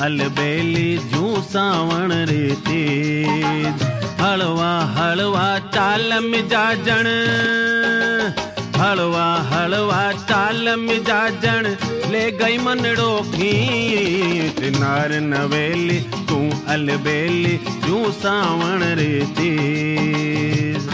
अलबेली जूं सावण रे तेज। हलवा हलवा चाल मिजाजण, हलवा हलवा चाल मिजाजण, ले गई मनड़ो खींच। नार नवेली तू अलबेली जूं सावण रे तेज।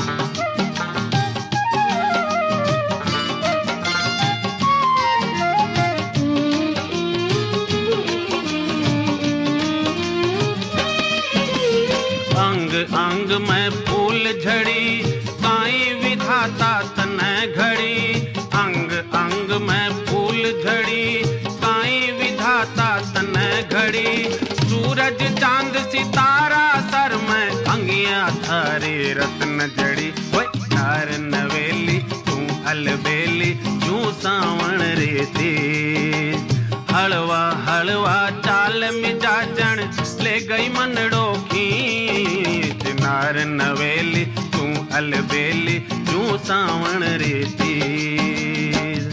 अंग अंग में फूल झड़ी, काई विधाता तन घड़ी। अंग अंग में फूल झड़ी, काई विधाता तन घड़ी। सूरज चांद सितारा सर में, अंगिया थारे रत्न जड़ी। ओए नार नवेली तू अलबेली जूं सावण रे तेज। हलवा हलवा चाल मिजाजण, ले गई मनड़ो खींच। नार नवेली तू अलबेली जूं सावण रे तेज।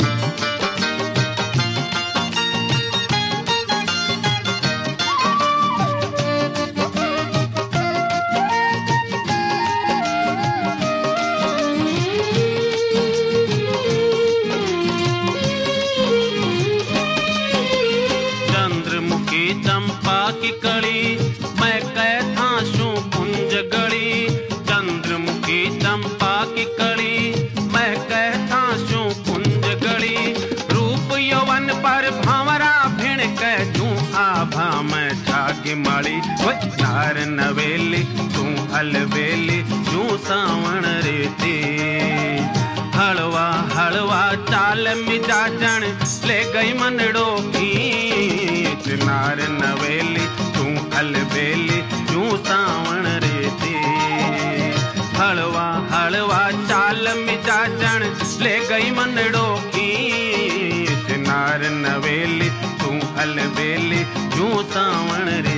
चंद्रमुखी चंपा की कली, मैं कहता शूं कुंज गली। चंद्रमुखी चंपा की कली, मैं कहता शूं कुंज गली। रूप यौवन पर भंवरा भिण कह दूं, आभा मैं छागी माड़ी। नार नवेली तू अलबेली जूं सावण रे तेज। हलवा हलवा चाल मिजाजण, ले गई मनड़ो खींच। नार नवेली तू अलबेली जूं सावण रे तेज। हलवा हलवा चाल मिजाजण, ले गई मनड़ो खींच। नार नवेली तू अलबेली जूं सावण रे